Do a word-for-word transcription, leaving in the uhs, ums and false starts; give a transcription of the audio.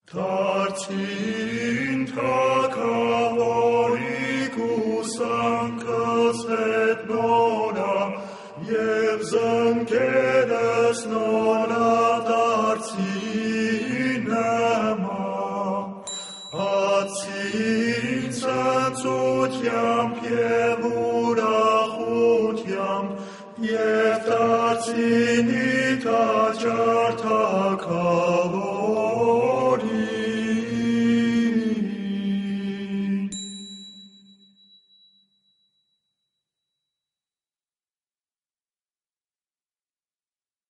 Դարձին թագավորի կուսանքս հետ նորա, և զնգերս նորա դարձին նման, հացին ցնծությամբ և ուրախությամբ, և դարձին